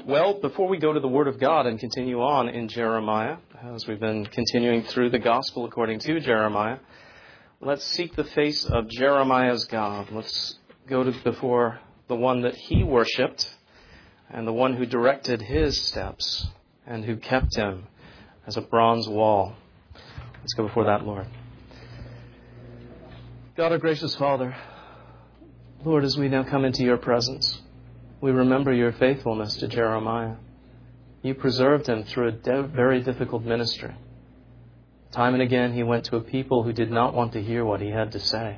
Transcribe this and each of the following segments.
Well, before we go to the Word of God and continue on in Jeremiah, as we've been continuing through the Gospel according to Jeremiah, let's seek the face of Jeremiah's God. Let's go before the one that he worshipped and the one who directed his steps and who kept him as a bronze wall. Let's go before that Lord. God, our gracious Father, Lord, as we now come into your presence, we remember your faithfulness to Jeremiah. You preserved him through a very difficult ministry. Time and again, he went to a people who did not want to hear what he had to say.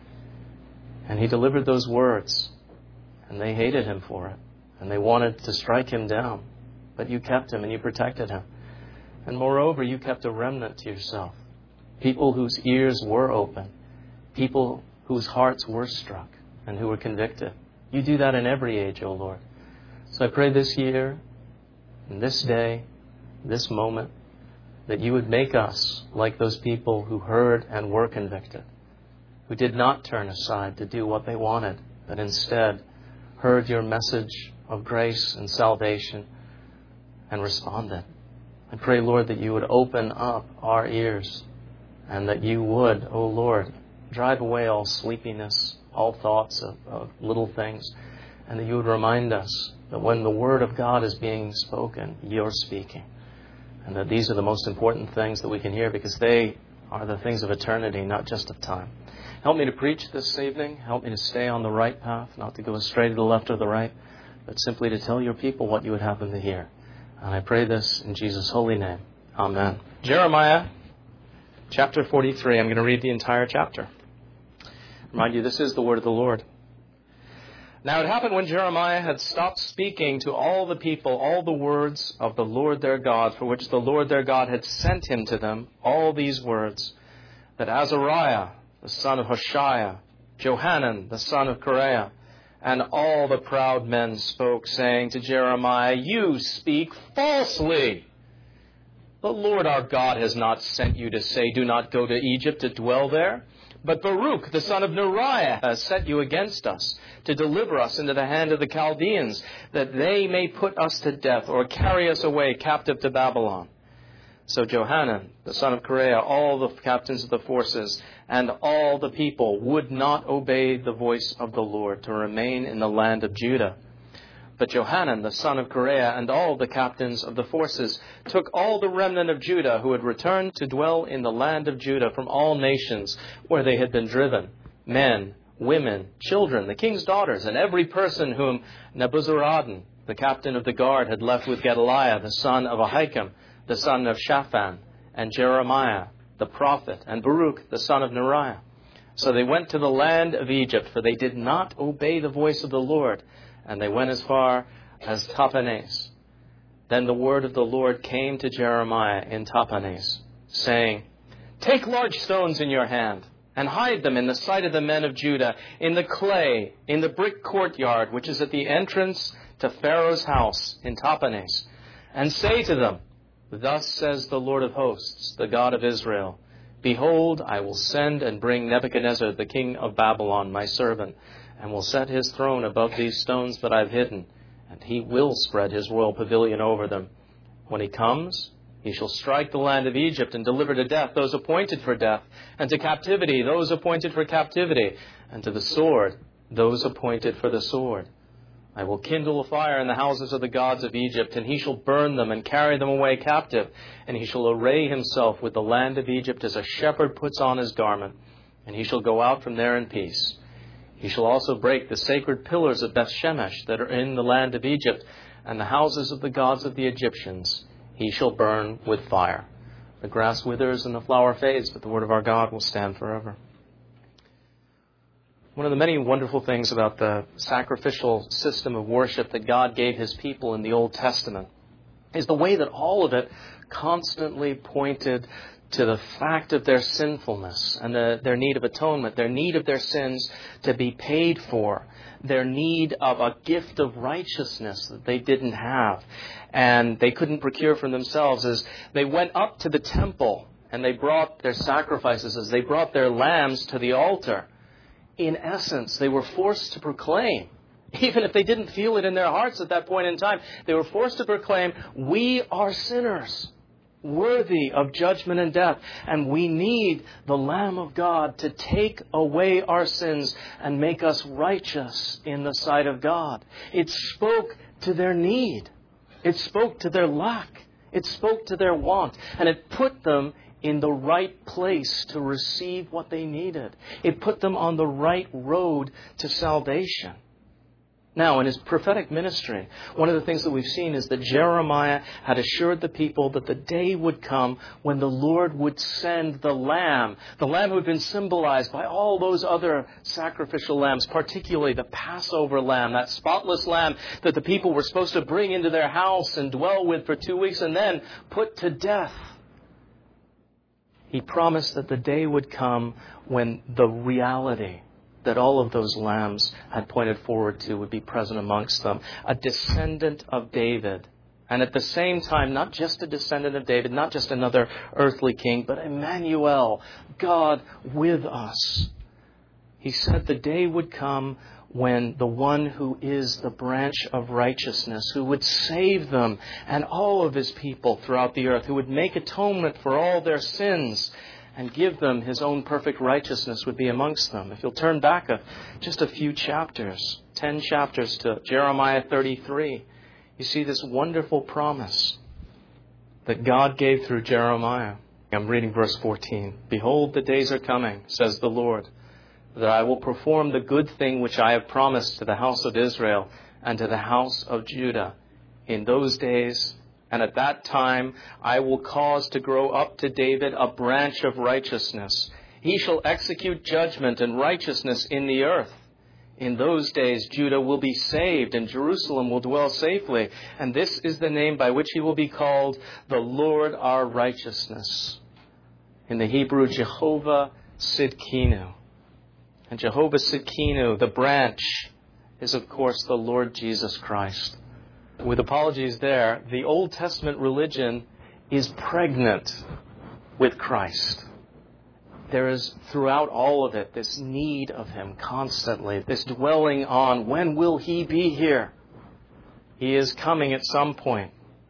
And he delivered those words, and they hated him for it, and they wanted to strike him down. But you kept him and you protected him. And moreover, you kept a remnant to yourself. People whose ears were open, people whose hearts were struck and who were convicted. You do that in every age, O Lord. So I pray this year, and this day, this moment, that you would make us like those people who heard and were convicted, who did not turn aside to do what they wanted, but instead heard your message of grace and salvation and responded. I pray, Lord, that you would open up our ears and that you would, O Lord, drive away all sleepiness, all thoughts of little things, and that you would remind us that when the Word of God is being spoken, you're speaking, and that these are the most important things that we can hear because they are the things of eternity, not just of time. Help me to preach this evening. Help me to stay on the right path, not to go astray to the left or the right, but simply to tell your people what you would have them to hear. And I pray this in Jesus' holy name. Amen. Jeremiah chapter 43. I'm going to read the entire chapter. Remind you, this is the word of the Lord. Now it happened when Jeremiah had stopped speaking to all the people, all the words of the Lord their God, for which the Lord their God had sent him to them, all these words, that Azariah, the son of Hoshaiah, Johanan, the son of Kareah, and all the proud men spoke, saying to Jeremiah, You speak falsely. The Lord our God has not sent you to say, Do not go to Egypt to dwell there. But Baruch, the son of Neriah, has set you against us to deliver us into the hand of the Chaldeans, that they may put us to death or carry us away captive to Babylon. So Johanan, the son of Kareah, all the captains of the forces, and all the people would not obey the voice of the Lord to remain in the land of Judah. But Johanan, the son of Kareah, and all the captains of the forces took all the remnant of Judah who had returned to dwell in the land of Judah from all nations where they had been driven, men, women, children, the king's daughters, and every person whom Nebuzaradan, the captain of the guard, had left with Gedaliah, the son of Ahikam, the son of Shaphan, and Jeremiah, the prophet, and Baruch, the son of Neriah. So they went to the land of Egypt, for they did not obey the voice of the Lord, and they went as far as Tahpanhes. Then the word of the Lord came to Jeremiah in Tahpanhes, saying, Take large stones in your hand, and hide them in the sight of the men of Judah, in the clay, in the brick courtyard, which is at the entrance to Pharaoh's house in Tahpanhes, and say to them, Thus says the Lord of hosts, the God of Israel, Behold, I will send and bring Nebuchadnezzar, the king of Babylon, my servant, and will set his throne above these stones that I've hidden, and he will spread his royal pavilion over them. When he comes, he shall strike the land of Egypt and deliver to death those appointed for death, and to captivity those appointed for captivity, and to the sword those appointed for the sword. I will kindle a fire in the houses of the gods of Egypt, and he shall burn them and carry them away captive, and he shall array himself with the land of Egypt as a shepherd puts on his garment, and he shall go out from there in peace. He shall also break the sacred pillars of Bethshemesh that are in the land of Egypt, and the houses of the gods of the Egyptians he shall burn with fire. The grass withers and the flower fades, but the word of our God will stand forever. One of the many wonderful things about the sacrificial system of worship that God gave his people in the Old Testament is the way that all of it constantly pointed to the fact of their sinfulness and their need of atonement, their need of their sins to be paid for, their need of a gift of righteousness that they didn't have and they couldn't procure for themselves. As they went up to the temple and they brought their sacrifices, as they brought their lambs to the altar, in essence, they were forced to proclaim Even if they didn't feel it in their hearts at that point in time, they were forced to proclaim, we are sinners, worthy of judgment and death, and we need the Lamb of God to take away our sins and make us righteous in the sight of God. It spoke to their need. It spoke to their lack. It spoke to their want. And it put them in the right place to receive what they needed. It put them on the right road to salvation. Now, in his prophetic ministry, one of the things that we've seen is that Jeremiah had assured the people that the day would come when the Lord would send the lamb who had been symbolized by all those other sacrificial lambs, particularly the Passover lamb, that spotless lamb that the people were supposed to bring into their house and dwell with for 2 weeks and then put to death. He promised that the day would come when the reality that all of those lambs had pointed forward to would be present amongst them. A descendant of David. And at the same time, not just a descendant of David, not just another earthly king, but Emmanuel, God with us. He said the day would come when the one who is the branch of righteousness, who would save them and all of his people throughout the earth, who would make atonement for all their sins and give them his own perfect righteousness, would be amongst them. If you'll turn back just a few chapters, 10 chapters to Jeremiah 33, you see this wonderful promise that God gave through Jeremiah. I'm reading verse 14. Behold, the days are coming, says the Lord, that I will perform the good thing which I have promised to the house of Israel and to the house of Judah. In those days and at that time, I will cause to grow up to David a branch of righteousness. He shall execute judgment and righteousness in the earth. In those days, Judah will be saved and Jerusalem will dwell safely. And this is the name by which he will be called, the Lord our righteousness. In the Hebrew, Jehovah Sidkenu. And Jehovah Sidkenu, the branch, is of course the Lord Jesus Christ. With apologies there, the Old Testament religion is pregnant with Christ. There is throughout all of it this need of him constantly, this dwelling on, when will he be here? He is coming at some point.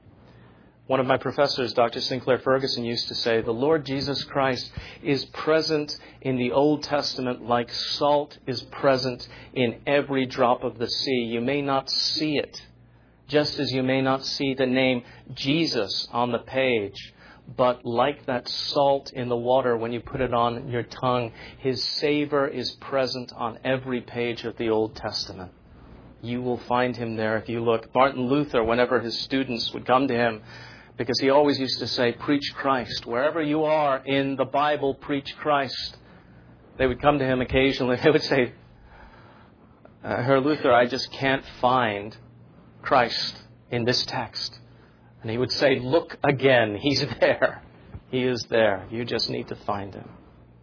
One of my professors, Dr. Sinclair Ferguson, used to say, the Lord Jesus Christ is present in the Old Testament like salt is present in every drop of the sea. You may not see it, just as you may not see the name Jesus on the page. But like that salt in the water, when you put it on your tongue, his savor is present on every page of the Old Testament. You will find him there if you look. Martin Luther, whenever his students would come to him, because he always used to say, preach Christ. Wherever you are in the Bible, preach Christ. They would come to him occasionally. They would say, Herr Luther, I just can't find Christ in this text. And he would say, look again. He's there. He is there. You just need to find him.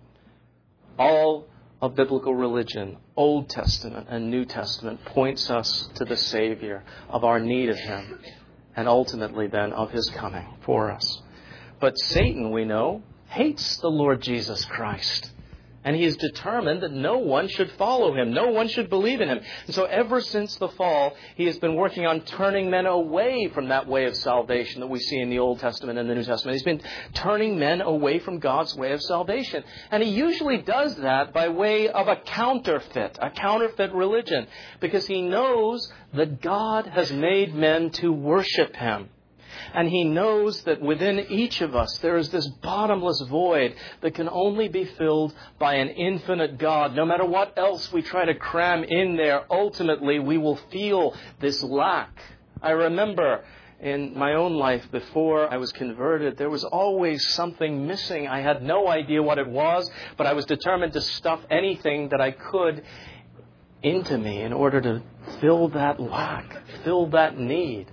All of biblical religion, Old Testament and New Testament, points us to the Savior, of our need of him, and ultimately then of his coming for us. But Satan, we know, hates the Lord Jesus Christ. And he is determined that no one should follow him. No one should believe in him. And so ever since the fall, he has been working on turning men away from that way of salvation that we see in the Old Testament and the New Testament. He's been turning men away from God's way of salvation. And he usually does that by way of a counterfeit religion, because he knows that God has made men to worship him. And he knows that within each of us there is this bottomless void that can only be filled by an infinite God. No matter what else we try to cram in there, ultimately we will feel this lack. I remember in my own life before I was converted, there was always something missing. I had no idea what it was, but I was determined to stuff anything that I could into me in order to fill that lack, fill that need.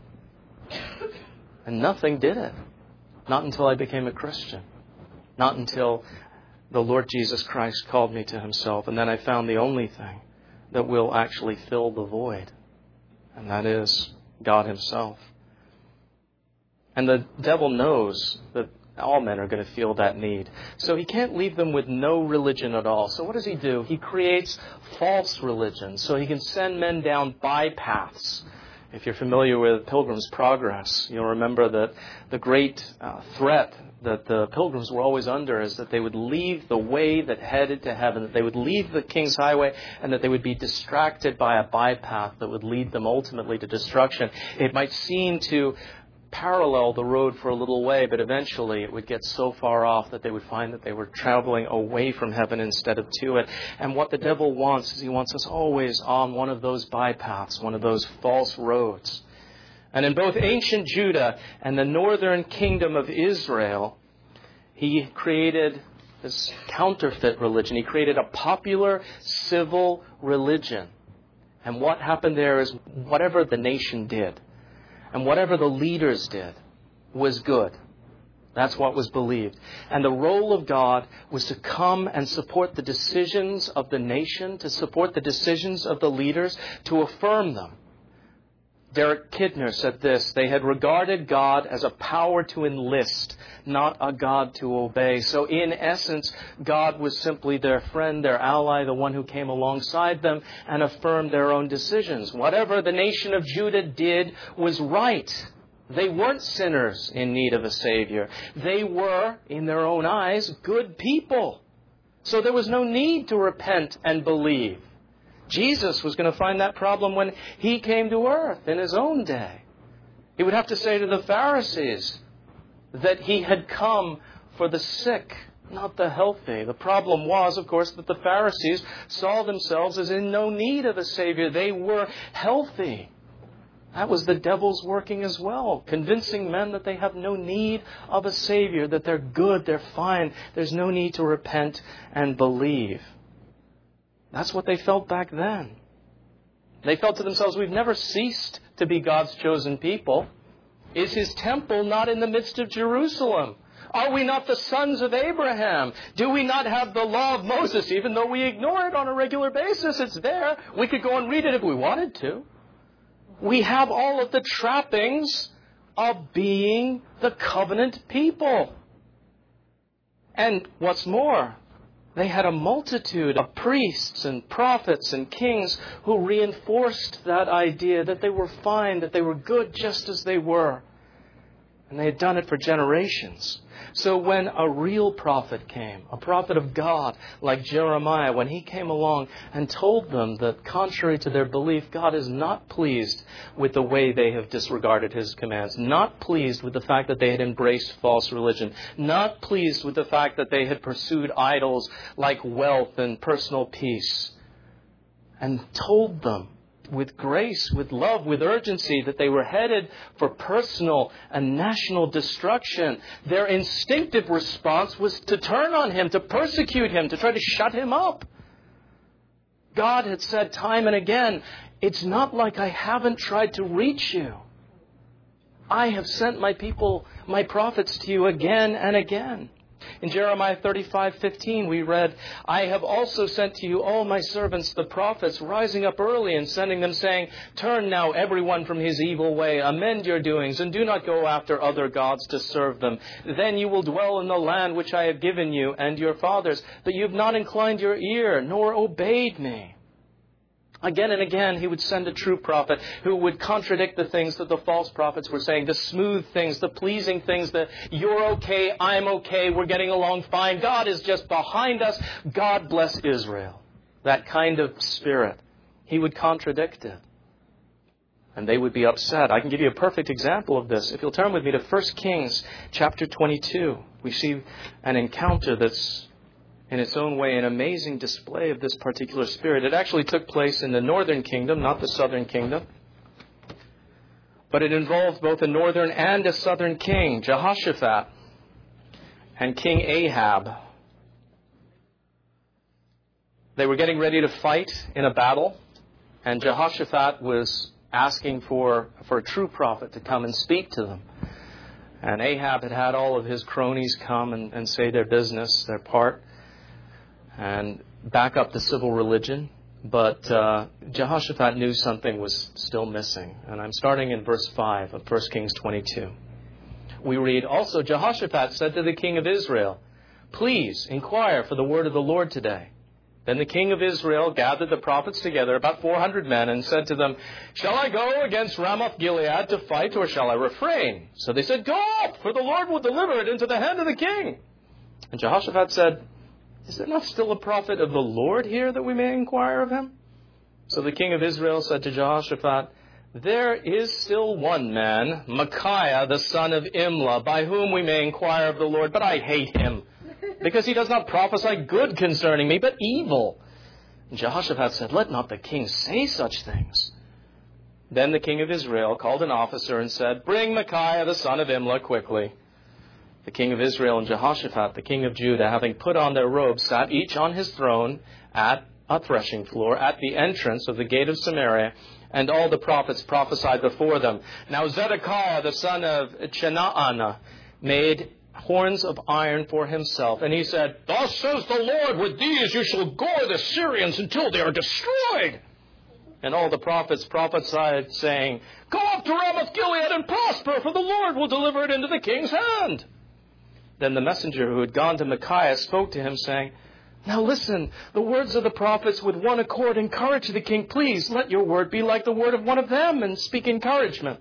And nothing did it. Not until I became a Christian. Not until the Lord Jesus Christ called me to himself. And then I found the only thing that will actually fill the void. And that is God himself. And the devil knows that All men are going to feel that need. So he can't leave them with no religion at all. So what does he do? He creates false religion so he can send men down bypaths. If you're familiar with Pilgrim's Progress, you'll remember that the great threat that the pilgrims were always under is that they would leave the way that headed to heaven, that they would leave the King's Highway, and that they would be distracted by a bypath that would lead them ultimately to destruction. It might seem to parallel the road for a little way, but eventually it would get so far off that they would find that they were traveling away from heaven instead of to it. And what the devil wants is he wants us always on one of those bypaths, one of those false roads. And in both ancient Judah and the northern kingdom of Israel, he created this counterfeit religion. He created a popular civil religion. And what happened there is whatever the nation did and whatever the leaders did was good. That's what was believed. And the role of God was to come and support the decisions of the nation, to support the decisions of the leaders, to affirm them. Derek Kidner said this: they had regarded God as a power to enlist, not a God to obey. So in essence, God was simply their friend, their ally, the one who came alongside them and affirmed their own decisions. Whatever the nation of Judah did was right. They weren't sinners in need of a Savior. They were, in their own eyes, good people. So there was no need to repent and believe. Jesus was going to find that problem when he came to earth in his own day. He would have to say to the Pharisees that he had come for the sick, not the healthy. The problem was, of course, that the Pharisees saw themselves as in no need of a Savior. They were healthy. That was the devil's working as well, convincing men that they have no need of a Savior, that they're good, they're fine, there's no need to repent and believe. That's what they felt back then. They felt to themselves, we've never ceased to be God's chosen people. Is his temple not in the midst of Jerusalem? Are we not the sons of Abraham? Do we not have the law of Moses, even though we ignore it on a regular basis? It's there. We could go and read it if we wanted to. We have all of the trappings of being the covenant people. And what's more, they had a multitude of priests and prophets and kings who reinforced that idea that they were fine, that they were good just as they were. And they had done it for generations. So when a real prophet came, a prophet of God like Jeremiah, when he came along and told them that contrary to their belief, God is not pleased with the way they have disregarded his commands, not pleased with the fact that they had embraced false religion, not pleased with the fact that they had pursued idols like wealth and personal peace, and told them with grace, with love, with urgency, that they were headed for personal and national destruction. Their instinctive response was to turn on him, to persecute him, to try to shut him up. God had said time and again, it's not like I haven't tried to reach you. I have sent my people, my prophets to you again and again. In Jeremiah 35:15 we read, I have also sent to you all my servants the prophets, rising up early and sending them, saying, turn now everyone from his evil way, amend your doings, and do not go after other gods to serve them. Then you will dwell in the land which I have given you and your fathers, but you have not inclined your ear, nor obeyed me. Again and again, he would send a true prophet who would contradict the things that the false prophets were saying, the smooth things, the pleasing things, the you're okay, I'm okay, we're getting along fine, God is just behind us, God bless Israel. That kind of spirit. He would contradict it. And they would be upset. I can give you a perfect example of this. If you'll turn with me to 1 Kings chapter 22, we see an encounter that's in its own way an amazing display of this particular spirit. It actually took place in the northern kingdom, not the southern kingdom. But it involved both a northern and a southern king, Jehoshaphat, and King Ahab. They were getting ready to fight in a battle, and Jehoshaphat was asking for a true prophet to come and speak to them. And Ahab had had all of his cronies come and say their business, their part, and back up the civil religion. But Jehoshaphat knew something was still missing. And I'm starting in verse 5 of 1 Kings 22. we read, "Also Jehoshaphat said to the king of Israel, 'Please inquire for the word of the Lord today.' Then the king of Israel gathered the prophets together, about 400 men, and said to them, 'Shall I go against Ramoth Gilead to fight, or shall I refrain?' So they said, 'Go up, for the Lord will deliver it into the hand of the king.' And Jehoshaphat said, 'Is there not still a prophet of the Lord here that we may inquire of him?' So the king of Israel said to Jehoshaphat, 'There is still one man, Micaiah the son of Imlah, by whom we may inquire of the Lord, but I hate him, because he does not prophesy good concerning me, but evil.' And Jehoshaphat said, 'Let not the king say such things.' Then the king of Israel called an officer and said, 'Bring Micaiah the son of Imlah quickly.' The king of Israel and Jehoshaphat, the king of Judah, having put on their robes, sat each on his throne at a threshing floor at the entrance of the gate of Samaria, and all the prophets prophesied before them. Now Zedekiah, the son of Chenaanah, made horns of iron for himself, and he said, 'Thus says the Lord, with these you shall gore the Syrians until they are destroyed.' And all the prophets prophesied, saying, 'Go up to Ramoth Gilead and prosper, for the Lord will deliver it into the king's hand.' Then the messenger who had gone to Micaiah spoke to him, saying, 'Now listen, the words of the prophets with one accord encourage the king. Please let your word be like the word of one of them, and speak encouragement.'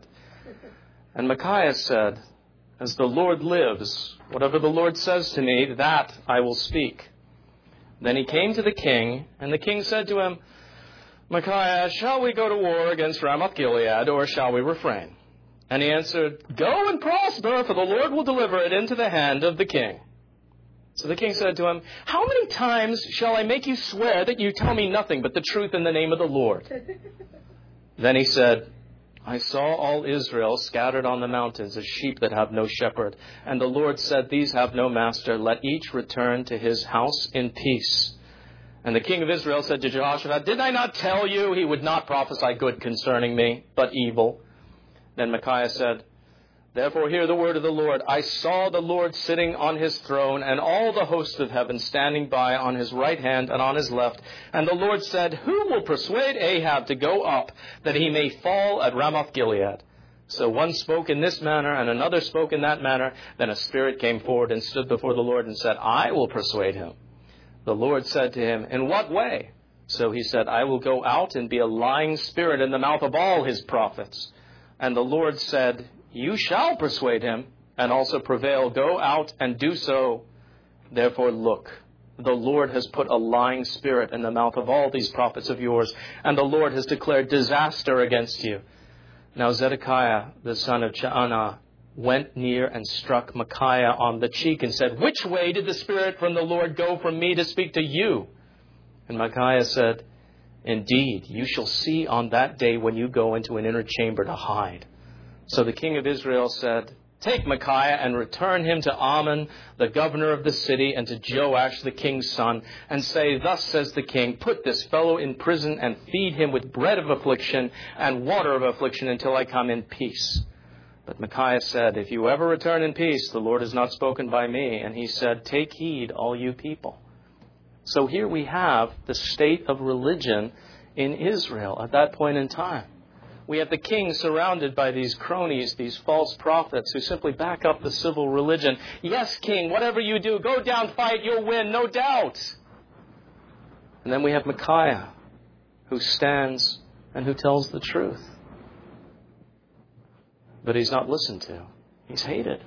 And Micaiah said, 'As the Lord lives, whatever the Lord says to me, that I will speak.' Then he came to the king, and the king said to him, 'Micaiah, shall we go to war against Ramoth Gilead, or shall we refrain?' And he answered, 'Go and prosper, for the Lord will deliver it into the hand of the king.' So the king said to him, 'How many times shall I make you swear that you tell me nothing but the truth in the name of the Lord?' Then he said, 'I saw all Israel scattered on the mountains as sheep that have no shepherd. And the Lord said, These have no master. Let each return to his house in peace.' And the king of Israel said to Jehoshaphat, 'Did I not tell you he would not prophesy good concerning me, but evil?' Then Micaiah said, 'Therefore hear the word of the Lord. I saw the Lord sitting on his throne, and all the hosts of heaven standing by on his right hand and on his left. And the Lord said, Who will persuade Ahab to go up, that he may fall at Ramoth Gilead?' So one spoke in this manner, and another spoke in that manner. Then a spirit came forward and stood before the Lord and said, 'I will persuade him.' The Lord said to him, 'In what way?' So he said, 'I will go out and be a lying spirit in the mouth of all his prophets.' And the Lord said, 'You shall persuade him, and also prevail. Go out and do so. Therefore look, the Lord has put a lying spirit in the mouth of all these prophets of yours, and the Lord has declared disaster against you.' Now Zedekiah, the son of Chenaanah, went near and struck Micaiah on the cheek and said, 'Which way did the Spirit from the Lord go from me to speak to you?' And Micaiah said, 'Indeed, you shall see on that day when you go into an inner chamber to hide.' So the king of Israel said, 'Take Micaiah and return him to Amon, the governor of the city, and to Joash, the king's son, and say, Thus says the king, put this fellow in prison and feed him with bread of affliction and water of affliction until I come in peace.' But Micaiah said, 'If you ever return in peace, the Lord has not spoken by me.' And he said, 'Take heed, all you people.'" So here we have the state of religion in Israel at that point in time. We have the king surrounded by these cronies, these false prophets who simply back up the civil religion. "Yes, king, whatever you do, go down, fight, you'll win, no doubt." And then we have Micaiah, who stands and who tells the truth. But he's not listened to. He's hated.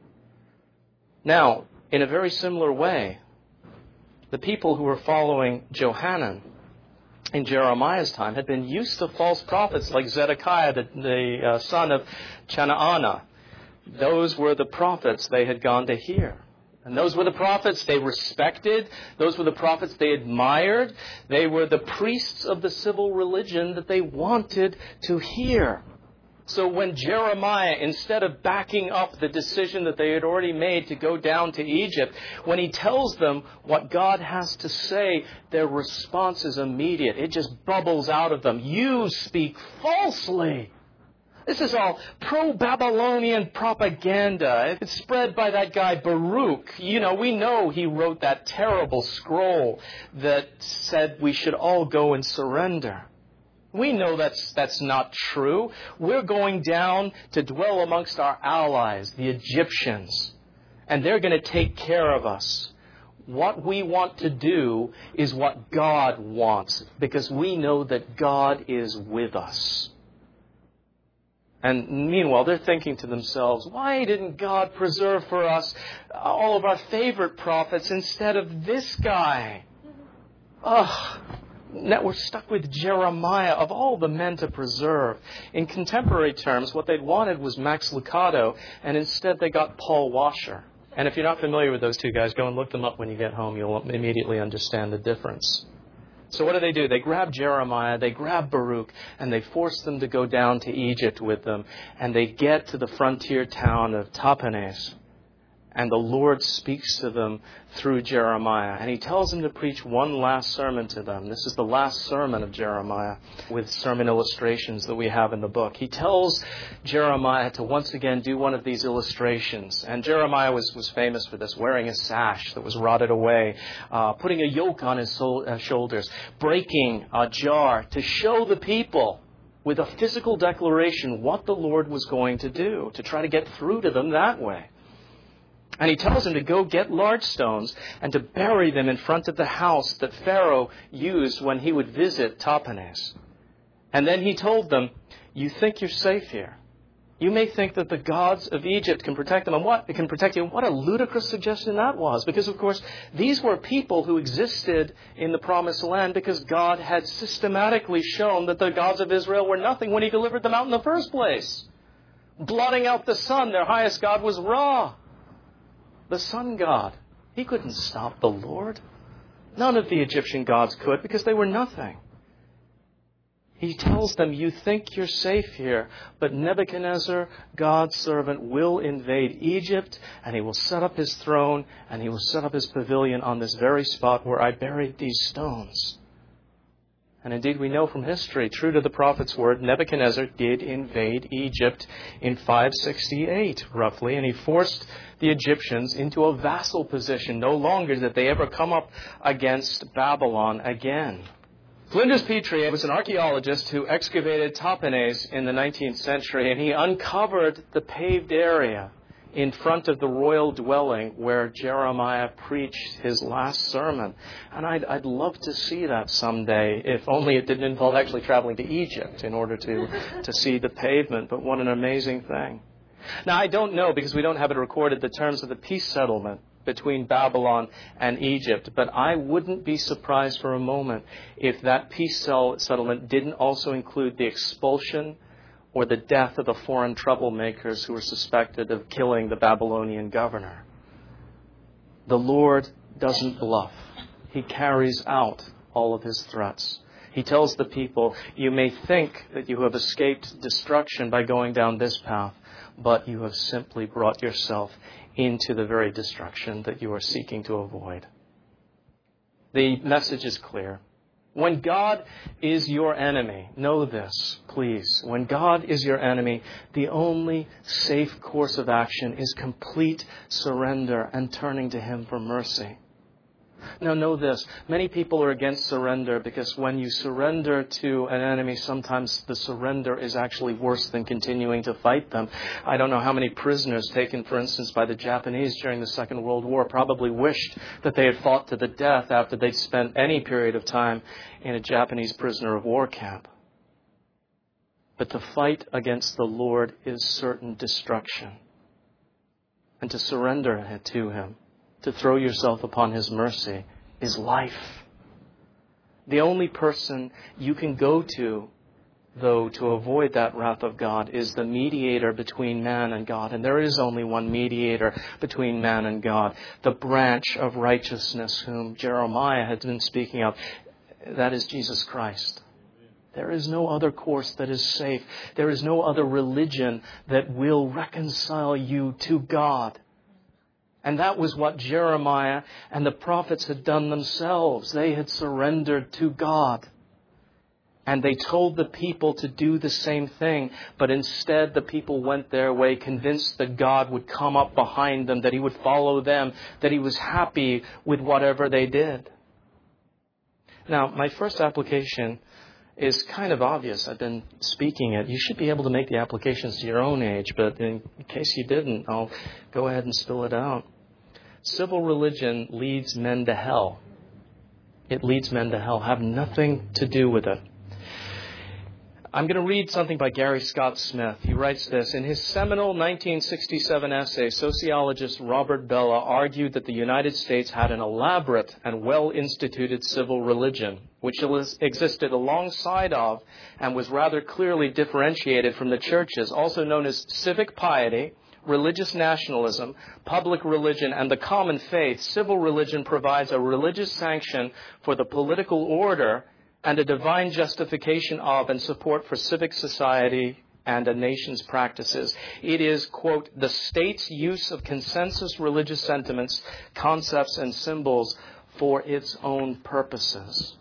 Now, in a very similar way, the people who were following Johanan in Jeremiah's time had been used to false prophets like Zedekiah, the son of Chenaanah. Those were the prophets they had gone to hear. And those were the prophets they respected. Those were the prophets they admired. They were the priests of the civil religion that they wanted to hear. So when Jeremiah, instead of backing up the decision that they had already made to go down to Egypt, when he tells them what God has to say, their response is immediate. It just bubbles out of them. "You speak falsely." This is all pro-Babylonian propaganda. It's spread by that guy Baruch. We know he wrote that terrible scroll that said we should all go and surrender. We know that's not true. We're going down to dwell amongst our allies, the Egyptians, and they're going to take care of us. What we want to do is what God wants, because we know that God is with us. And meanwhile, they're thinking to themselves, why didn't God preserve for us all of our favorite prophets instead of this guy? Ugh. Now we're stuck with Jeremiah, of all the men to preserve. In contemporary terms, what they'd wanted was Max Lucado, and instead they got Paul Washer. And if you're not familiar with those two guys, go and look them up when you get home. You'll immediately understand the difference. So what do? They grab Jeremiah, they grab Baruch, and they force them to go down to Egypt with them. And they get to the frontier town of Tahpanhes. And the Lord speaks to them through Jeremiah. And He tells them to preach one last sermon to them. This is the last sermon of Jeremiah, with sermon illustrations that we have in the book. He tells Jeremiah to once again do one of these illustrations. And Jeremiah was famous for this, wearing a sash that was rotted away, putting a yoke on his shoulders, breaking a jar to show the people with a physical declaration what the Lord was going to do, to try to get through to them that way. And he tells him to go get large stones and to bury them in front of the house that Pharaoh used when he would visit Tahpanhes. And then he told them, you think you're safe here. You may think that the gods of Egypt can protect them. And what? It can protect you. What a ludicrous suggestion that was. Because, of course, these were people who existed in the Promised Land because God had systematically shown that the gods of Israel were nothing when He delivered them out in the first place. Blotting out the sun, their highest god was Ra, the sun god. He couldn't stop the Lord. None of the Egyptian gods could, because they were nothing. He tells them, you think you're safe here, but Nebuchadnezzar, God's servant, will invade Egypt, and he will set up his throne, and he will set up his pavilion on this very spot where I buried these stones. And indeed, we know from history, true to the prophet's word, Nebuchadnezzar did invade Egypt in 568, roughly, and he forced the Egyptians into a vassal position. No longer did they ever come up against Babylon again. Flinders Petrie was an archaeologist who excavated Tahpanhes in the 19th century, and he uncovered the paved area in front of the royal dwelling where Jeremiah preached his last sermon. And I'd love to see that someday, if only it didn't involve actually traveling to Egypt in order to see the pavement. But what an amazing thing. Now, I don't know, because we don't have it recorded, the terms of the peace settlement between Babylon and Egypt. But I wouldn't be surprised for a moment if that peace settlement didn't also include the expulsion or the death of the foreign troublemakers who were suspected of killing the Babylonian governor. The Lord doesn't bluff. He carries out all of His threats. He tells the people, you may think that you have escaped destruction by going down this path, but you have simply brought yourself into the very destruction that you are seeking to avoid. The message is clear. When God is your enemy, know this, please. When God is your enemy, the only safe course of action is complete surrender and turning to Him for mercy. Now, know this. Many people are against surrender because when you surrender to an enemy, sometimes the surrender is actually worse than continuing to fight them. I don't know how many prisoners taken, for instance, by the Japanese during the Second World War probably wished that they had fought to the death after they'd spent any period of time in a Japanese prisoner of war camp. But to fight against the Lord is certain destruction. And to surrender to Him, to throw yourself upon His mercy, is life. The only person you can go to, though, to avoid that wrath of God is the mediator between man and God. And there is only one mediator between man and God, the branch of righteousness whom Jeremiah has been speaking of. That is Jesus Christ. There is no other course that is safe. There is no other religion that will reconcile you to God. And that was what Jeremiah and the prophets had done themselves. They had surrendered to God. And they told the people to do the same thing. But instead, the people went their way, convinced that God would come up behind them, that He would follow them, that He was happy with whatever they did. Now, my first application is kind of obvious. I've been speaking it. You should be able to make the applications to your own age, but in case you didn't, I'll go ahead and spill it out. Civil religion leads men to hell. It leads men to hell. Have nothing to do with it. I'm going to read something by Gary Scott Smith. He writes this. In his seminal 1967 essay, sociologist Robert Bellah argued that the United States had an elaborate and well-instituted civil religion, which existed alongside of and was rather clearly differentiated from the churches, also known as civic piety, religious nationalism, public religion, and the common faith. Civil religion provides a religious sanction for the political order and a divine justification of and support for civic society and a nation's practices. It is, quote, the state's use of consensus religious sentiments, concepts, and symbols for its own purposes.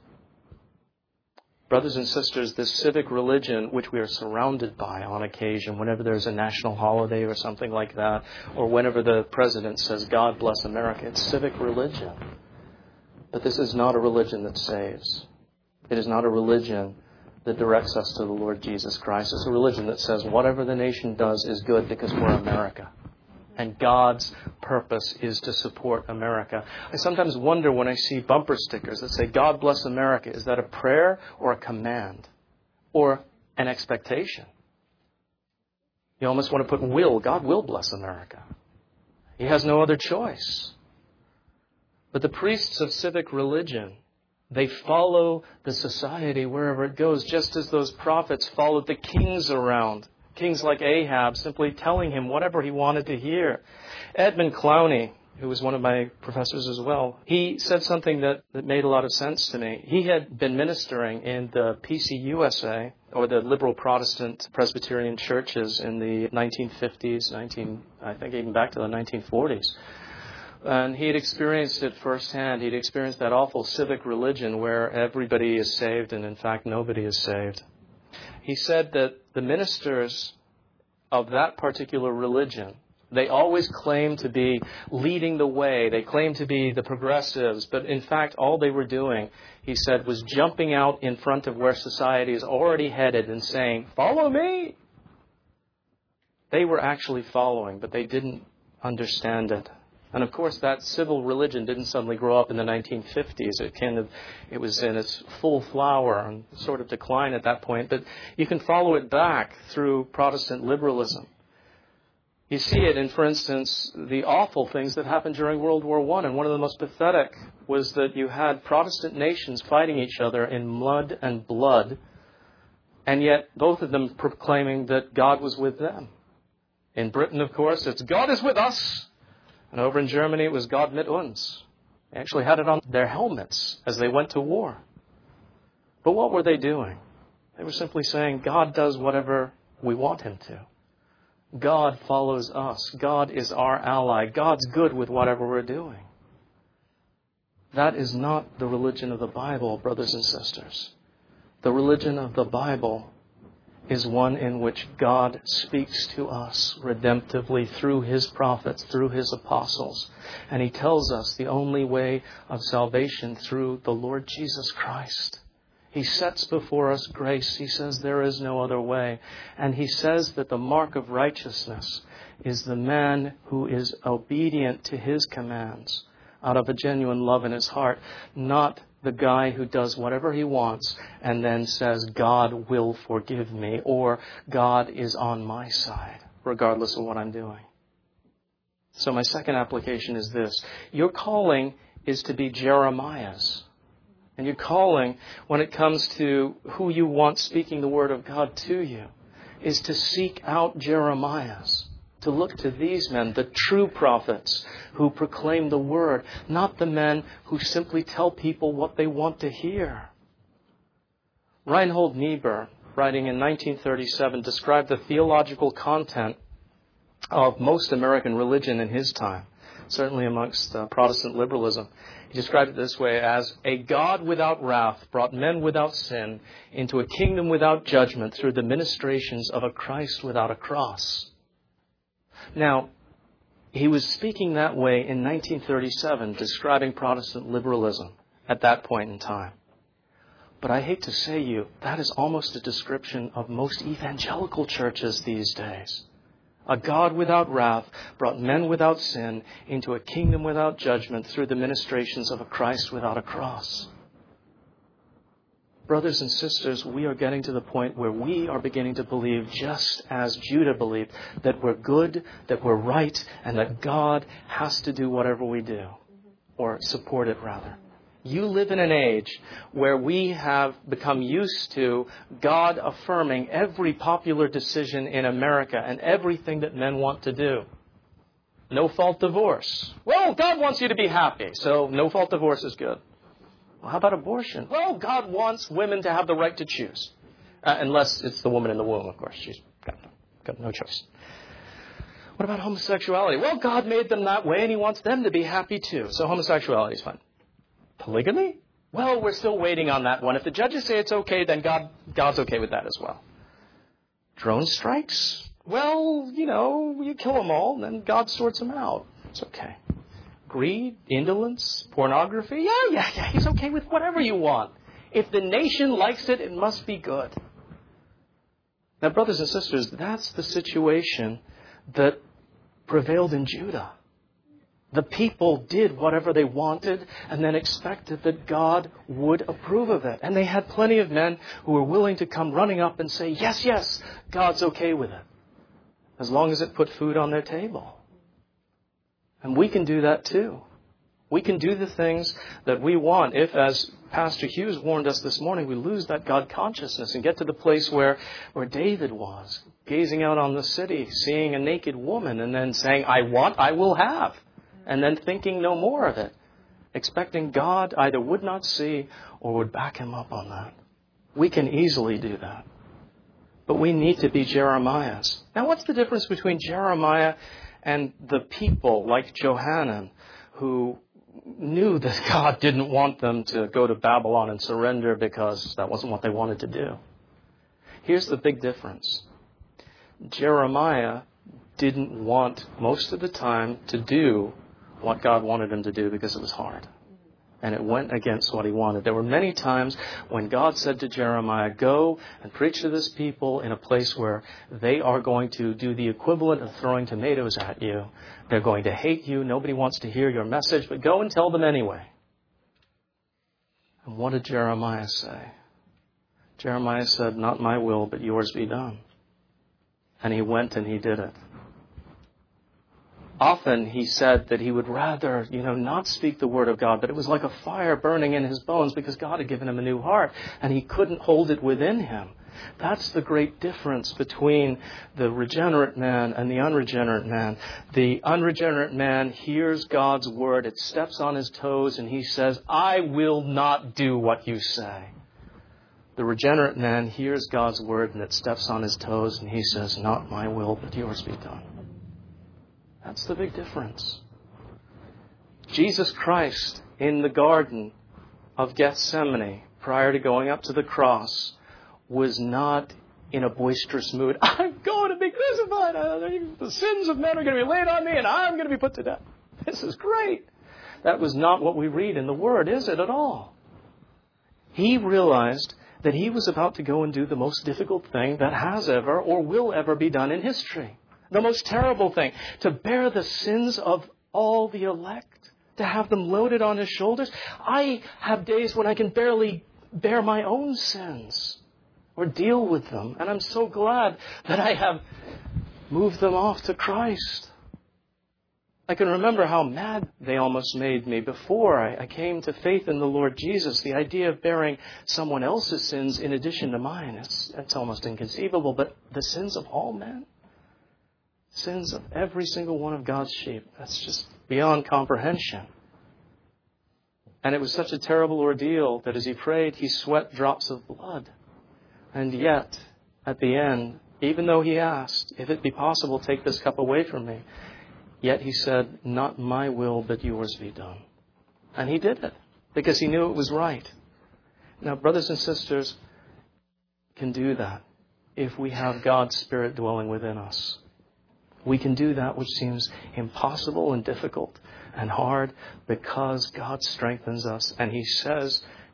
Brothers and sisters, this civic religion, which we are surrounded by on occasion, whenever there's a national holiday or something like that, or whenever the president says, God bless America, it's civic religion. But this is not a religion that saves. It is not a religion that directs us to the Lord Jesus Christ. It's a religion that says whatever the nation does is good because we're America. And God's purpose is to support America. I sometimes wonder when I see bumper stickers that say, God bless America. Is that a prayer or a command? Or an expectation? You almost want to put will. God will bless America. He has no other choice. But the priests of civic religion, they follow the society wherever it goes, just as those prophets followed the kings around. Kings like Ahab, simply telling him whatever he wanted to hear. Edmund Clowney, who was one of my professors as well, he said something that made a lot of sense to me. He had been ministering in the PCUSA, or the Liberal Protestant Presbyterian churches, in the 1950s, I think even back to the 1940s. And he had experienced it firsthand. He'd experienced that awful civic religion where everybody is saved and, in fact, nobody is saved. He said that the ministers of that particular religion, they always claimed to be leading the way. They claimed to be the progressives. But, in fact, all they were doing, he said, was jumping out in front of where society is already headed and saying, follow me. They were actually following, but they didn't understand it. And of course, that civil religion didn't suddenly grow up in the 1950s. It was in its full flower and sort of decline at that point. But you can follow it back through Protestant liberalism. You see it in, for instance, the awful things that happened during World War I. And one of the most pathetic was that you had Protestant nations fighting each other in mud and blood, and yet both of them proclaiming that God was with them. In Britain, of course, it's God is with us. And over in Germany, it was Gott mit uns. They actually had it on their helmets as they went to war. But what were they doing? They were simply saying, God does whatever we want him to. God follows us. God is our ally. God's good with whatever we're doing. That is not the religion of the Bible, brothers and sisters. The religion of the Bible is one in which God speaks to us redemptively through his prophets, through his apostles. And he tells us the only way of salvation through the Lord Jesus Christ. He sets before us grace. He says there is no other way. And he says that the mark of righteousness is the man who is obedient to his commands out of a genuine love in his heart, not the guy who does whatever he wants and then says, God will forgive me, or God is on my side, regardless of what I'm doing. So my second application is this. Your calling is to be Jeremiah's. And your calling, when it comes to who you want speaking the word of God to you, is to seek out Jeremiah's. To look to these men, the true prophets who proclaim the word, not the men who simply tell people what they want to hear. Reinhold Niebuhr, writing in 1937, described the theological content of most American religion in his time, certainly amongst Protestant liberalism. He described it this way as, a God without wrath brought men without sin into a kingdom without judgment through the ministrations of a Christ without a cross. Now, he was speaking that way in 1937, describing Protestant liberalism at that point in time. But I hate to say you, that is almost a description of most evangelical churches these days. A God without wrath brought men without sin into a kingdom without judgment through the ministrations of a Christ without a cross. Brothers and sisters, we are getting to the point where we are beginning to believe, just as Judah believed, that we're good, that we're right, and that God has to do whatever we do, or support it rather. You live in an age where we have become used to God affirming every popular decision in America and everything that men want to do. No-fault divorce. Well, God wants you to be happy, so no-fault divorce is good. Well, how about abortion? Well, God wants women to have the right to choose. Unless it's the woman in the womb, of course. She's got no choice. What about homosexuality? Well, God made them that way and He wants them to be happy too. So homosexuality is fine. Polygamy? Well, we're still waiting on that one. If the judges say it's okay, then God's okay with that as well. Drone strikes? Well, you kill them all, and then God sorts them out. It's okay. Greed, indolence, pornography? Yeah, He's okay with whatever you want. If the nation likes it, it must be good. Now, brothers and sisters, that's the situation that prevailed in Judah. The people did whatever they wanted and then expected that God would approve of it. And they had plenty of men who were willing to come running up and say, yes, God's okay with it, as long as it put food on their table. And we can do that too. We can do the things that we want if, as Pastor Hughes warned us this morning, we lose that God consciousness and get to the place where David was, gazing out on the city, seeing a naked woman and then saying, I want, I will have. And then thinking no more of it, expecting God either would not see or would back him up on that. We can easily do that. But we need to be Jeremiahs. Now, what's the difference between Jeremiah and the people like Johanan who knew that God didn't want them to go to Babylon and surrender because that wasn't what they wanted to do? Here's the big difference. Jeremiah didn't want most of the time to do what God wanted him to do because it was hard. And it went against what he wanted. There were many times when God said to Jeremiah, go and preach to this people in a place where they are going to do the equivalent of throwing tomatoes at you. They're going to hate you. Nobody wants to hear your message, but go and tell them anyway. And what did Jeremiah say? Jeremiah said, not my will, but yours be done. And he went and he did it. Often he said that he would rather, not speak the word of God, but it was like a fire burning in his bones because God had given him a new heart and he couldn't hold it within him. That's the great difference between the regenerate man and the unregenerate man. The unregenerate man hears God's word, it steps on his toes, and he says, I will not do what you say. The regenerate man hears God's word and it steps on his toes and he says, not my will, but yours be done. That's the big difference. Jesus Christ in the Garden of Gethsemane, prior to going up to the cross, was not in a boisterous mood. I'm going to be crucified. The sins of men are going to be laid on me and I'm going to be put to death. This is great. That was not what we read in the Word, is it at all? He realized that he was about to go and do the most difficult thing that has ever or will ever be done in history. The most terrible thing, to bear the sins of all the elect, to have them loaded on his shoulders. I have days when I can barely bear my own sins or deal with them. And I'm so glad that I have moved them off to Christ. I can remember how mad they almost made me before I came to faith in the Lord Jesus. The idea of bearing someone else's sins in addition to mine, it's almost inconceivable. But the sins of all men? Sins of every single one of God's sheep. That's just beyond comprehension. And it was such a terrible ordeal that as he prayed, he sweat drops of blood. And yet, at the end, even though he asked, if it be possible, take this cup away from me, yet he said, not my will, but yours be done. And he did it because he knew it was right. Now, brothers and sisters, can do that if we have God's Spirit dwelling within us. We can do that which seems impossible and difficult and hard because God strengthens us. And he says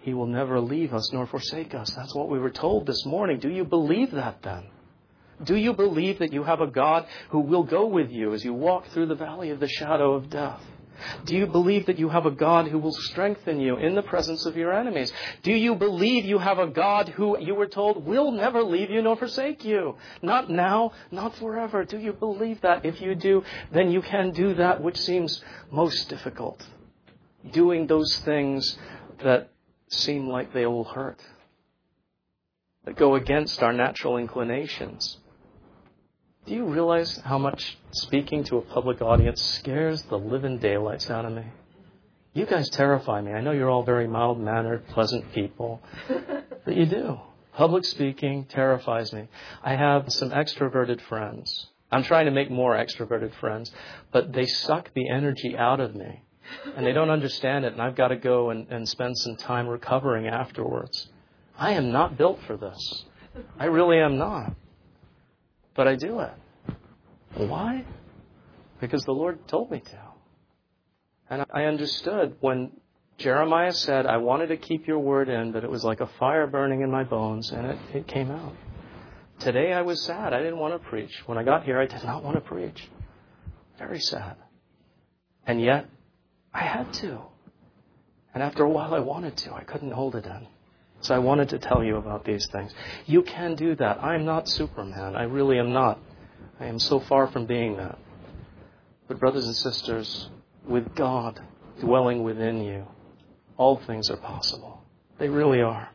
He will never leave us nor forsake us. That's what we were told this morning. Do you believe that then? Do you believe that you have a God who will go with you as you walk through the valley of the shadow of death? Do you believe that you have a God who will strengthen you in the presence of your enemies? Do you believe you have a God who, you were told, will never leave you nor forsake you? Not now, not forever. Do you believe that? If you do, then you can do that which seems most difficult. Doing those things that seem like they will hurt, that go against our natural inclinations. Do you realize how much speaking to a public audience scares the living daylights out of me? You guys terrify me. I know you're all very mild-mannered, pleasant people, but you do. Public speaking terrifies me. I have some extroverted friends. I'm trying to make more extroverted friends, but they suck the energy out of me, and they don't understand it, and I've got to go and spend some time recovering afterwards. I am not built for this. I really am not. But I do it. Why? Because the Lord told me to. And I understood when Jeremiah said, I wanted to keep your word in, but it was like a fire burning in my bones, and it came out. Today I was sad. I didn't want to preach. When I got here, I did not want to preach. Very sad. And yet, I had to. And after a while, I wanted to. I couldn't hold it in. So I wanted to tell you about these things. You can do that. I'm not Superman. I really am not. I am so far from being that. But brothers and sisters, with God dwelling within you, all things are possible. They really are.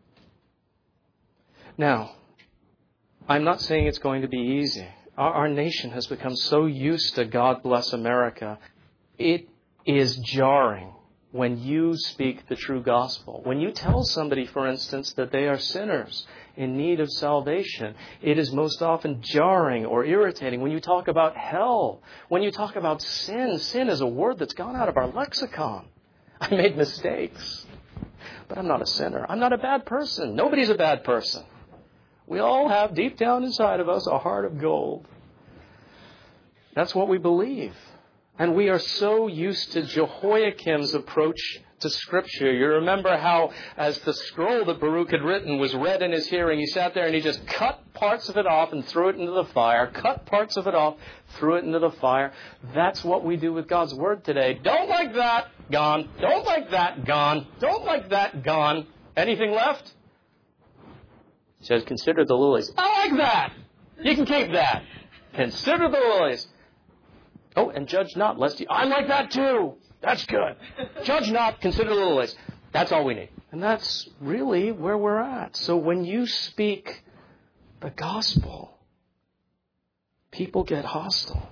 Now, I'm not saying it's going to be easy. Our nation has become so used to God bless America. It is jarring when you speak the true gospel. When you tell somebody, for instance, that they are sinners in need of salvation, it is most often jarring or irritating. When you talk about hell, when you talk about sin, sin is a word that's gone out of our lexicon. I made mistakes, but I'm not a sinner. I'm not a bad person. Nobody's a bad person. We all have deep down inside of us a heart of gold. That's what we believe. And we are so used to Jehoiakim's approach to Scripture. You remember how, as the scroll that Baruch had written was read in his hearing, he sat there and he just cut parts of it off and threw it into the fire. Cut parts of it off, threw it into the fire. That's what we do with God's Word today. Don't like that, gone. Don't like that, gone. Don't like that, gone. Anything left? He says, consider the lilies. I like that. You can keep that. Consider the lilies. Oh, and judge not, lest you... I like that too. That's good. Judge not, consider the lilies. That's all we need. And that's really where we're at. So when you speak the gospel, people get hostile.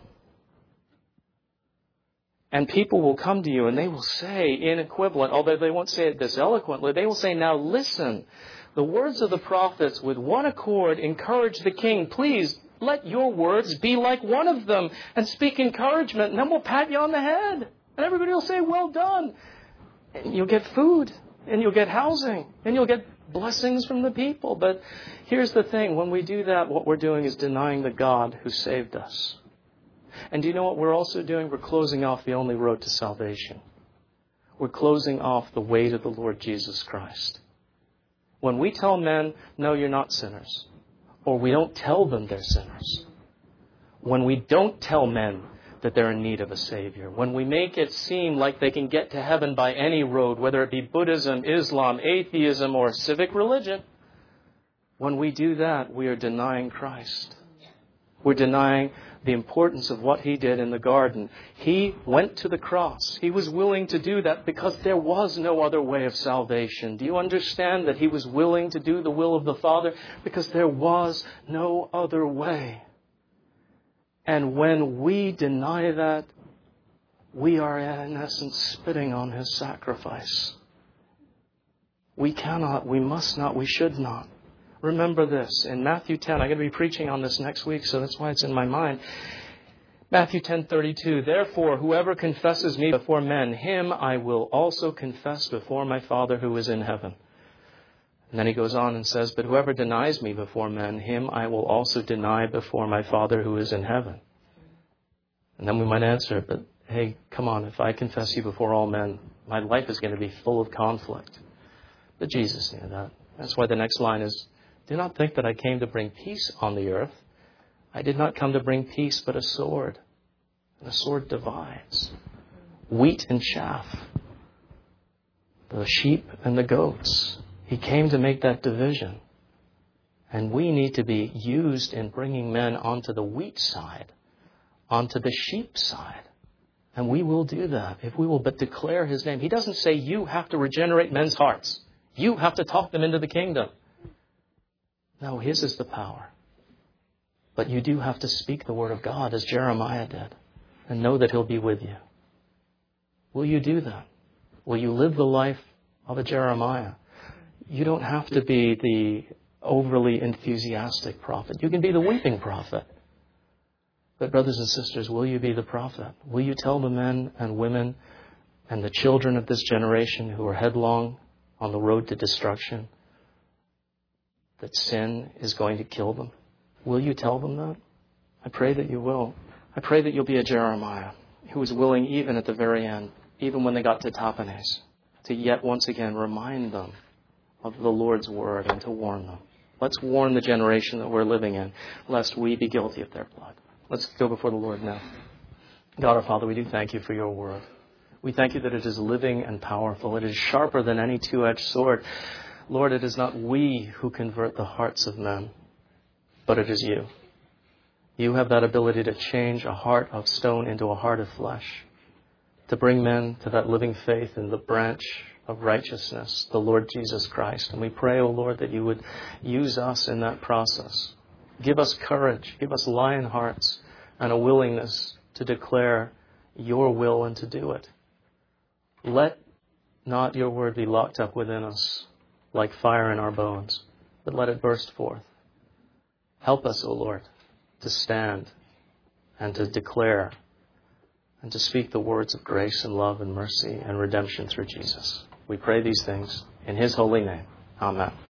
And people will come to you and they will say in equivalent, although they won't say it this eloquently, they will say, now listen, the words of the prophets with one accord encourage the king. Please, let your words be like one of them and speak encouragement, and then we'll pat you on the head. And everybody will say, well done. And you'll get food, and you'll get housing, and you'll get blessings from the people. But here's the thing. When we do that, what we're doing is denying the God who saved us. And do you know what we're also doing? We're closing off the only road to salvation. We're closing off the way to the Lord Jesus Christ. When we tell men, no, you're not sinners, or we don't tell them they're sinners, when we don't tell men that they're in need of a Savior, when we make it seem like they can get to heaven by any road, whether it be Buddhism, Islam, atheism, or civic religion, when we do that, we are denying Christ. We're denying the importance of what He did in the garden. He went to the cross. He was willing to do that because there was no other way of salvation. Do you understand that He was willing to do the will of the Father? Because there was no other way. And when we deny that, we are in essence spitting on His sacrifice. We cannot, we must not, we should not. Remember this, in Matthew 10, I'm going to be preaching on this next week, so that's why it's in my mind. Matthew 10:32, therefore, whoever confesses me before men, him I will also confess before my Father who is in heaven. And then he goes on and says, but whoever denies me before men, him I will also deny before my Father who is in heaven. And then we might answer, but hey, come on, if I confess you before all men, my life is going to be full of conflict. But Jesus knew that. That's why the next line is, do not think that I came to bring peace on the earth. I did not come to bring peace, but a sword. And a sword divides wheat and chaff, the sheep and the goats. He came to make that division. And we need to be used in bringing men onto the wheat side, onto the sheep side. And we will do that if we will but declare His name. He doesn't say you have to regenerate men's hearts. You have to talk them into the kingdom. No, His is the power. But you do have to speak the word of God as Jeremiah did and know that He'll be with you. Will you do that? Will you live the life of a Jeremiah? You don't have to be the overly enthusiastic prophet. You can be the weeping prophet. But brothers and sisters, will you be the prophet? Will you tell the men and women and the children of this generation who are headlong on the road to destruction that sin is going to kill them? Will you tell them that? I pray that you will. I pray that you'll be a Jeremiah who was willing even at the very end, even when they got to Tahpanhes, to yet once again remind them of the Lord's word and to warn them. Let's warn the generation that we're living in, lest we be guilty of their blood. Let's go before the Lord now. God our Father, we do thank you for your word. We thank you that it is living and powerful. It is sharper than any two-edged sword. Lord, it is not we who convert the hearts of men, but it is you. You have that ability to change a heart of stone into a heart of flesh, to bring men to that living faith in the branch of righteousness, the Lord Jesus Christ. And we pray, O Lord, that you would use us in that process. Give us courage, give us lion hearts and a willingness to declare your will and to do it. Let not your word be locked up within us like fire in our bones, but let it burst forth. Help us, O Lord, to stand and to declare and to speak the words of grace and love and mercy and redemption through Jesus. We pray these things in His holy name. Amen.